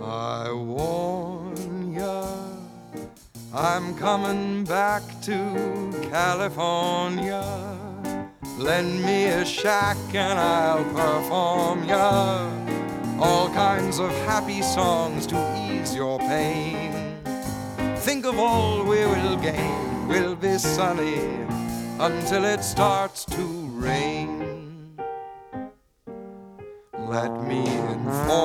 I warn ya, I'm coming back to California. Lend me a shack and I'll perform ya all kinds of happy songs to ease your pain. Think of all we will gain. We'll be sunny until it starts to rain. Let me inform